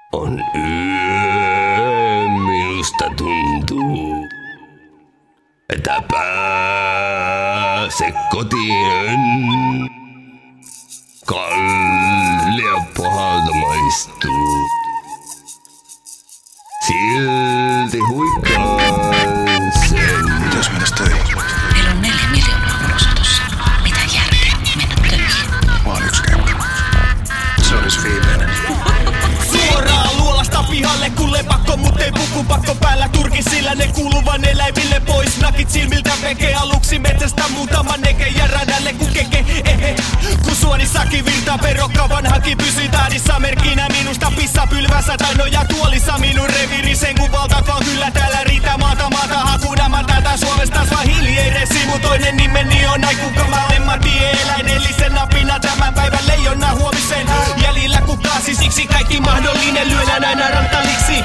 On yö, minusta tuntuu, että pääse kotiin. Kallio pahalta maistuu, silti huikkaan sen. Mitäs mennäs töihin? Meillä on 4 miljoonaa ulosotossa. Mitä järkeä mennä töihin? Mä oon yksi käymä. Se olis viimeinen. Suoraan luolasta pihalle, kun lepakko, mut ei pukupakko päällä. Turkisilla ne kuuluvan eläimille pois. Nakit silmiltä veke aluksi metsästä muutama neke. Ja radälle kun keke, kun suonissakin virtaa perokka vanhakin pysyy tahdissa. Merkkinä minusta pissa pylvässä tai noja tuolissa. Minun revirisen kun valtat vaan kyllä täällä riittää maata hakuna. Mä täältä Suomesta vaan hiljeiressi. Mun toinen nimeni on Aikuka. Mä olen Matti eläinellisen napina. Tämän päivän leijona huomisen jäljillä kukaasi. Siksi kaikki mahdollinen lyödään aina rantaliksi.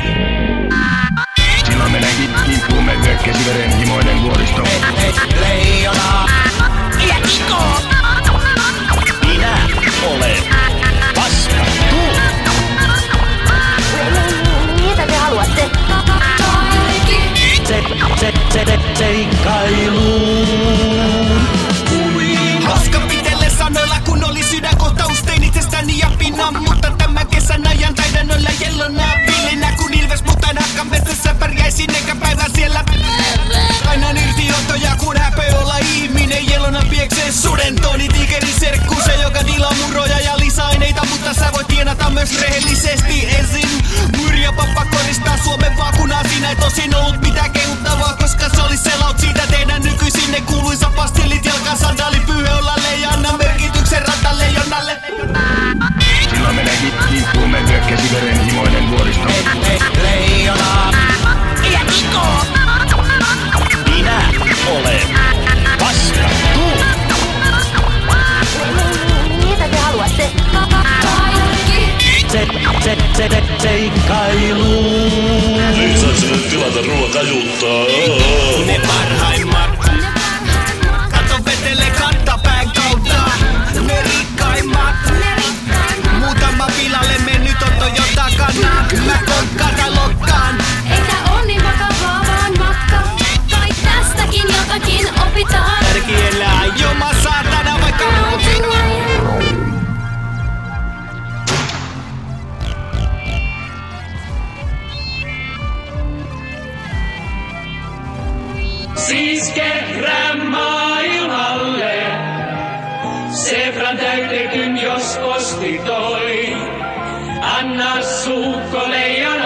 Silloin menee kimppuumme hyökkäsi verenhimoinen vuoristo. Leijona Ja Niko! minä olen vastattu. Mitä te haluatte? Seikkailuun. Hauska pitelle sanoilla, kun oli sydänkohtaus. Tein itsestäni ja pinnan, mutta tämän kesän ajan taidan olla jellona villinä. Kun ilves mutan hakkan metsässä pärjäisin eikä päivän siellä. Aina irtiottoja, kun häpeä olla ihminen. Jellona pieksee suden toni, tigerin serkku. Se joka dilaa muroja ja lisäaineita, mutta sä voit tienata myös rehellisesti esim. Myrjä pappa koristaa Suomen vaakunaa. Siinä ei tosin ollut mitään kehuttavaa, koska se oli selaut siitä teidän nykyisin ne kuuluisa pastillit. Jalka sandaali pyyhe olla leijana, merkityksen rantaleijonalle. Silloin menee kimppuumme hyökkäsi verenhimoinen vuoristo. Leijona Ja Niko! minä olen vastattu. Mitä te haluatte? Seikkailuun. Lisäksi nyt tilata ruokajuttaa. Ne parhaimmat. Kato vetelee kantapään kautta. Ne rikkaimmat. Muutama pilalle mennyt on Toyota takana. Mä kokkaan tai lokkaan. Eikä oo niin vakavaa vaan matka. Kai tästäkin jotakin opitaan. Tärkielää joma saatana vaikka Siis kerran maailmalle, Sefran täytekyn jos posti toi. Anna suukko leijon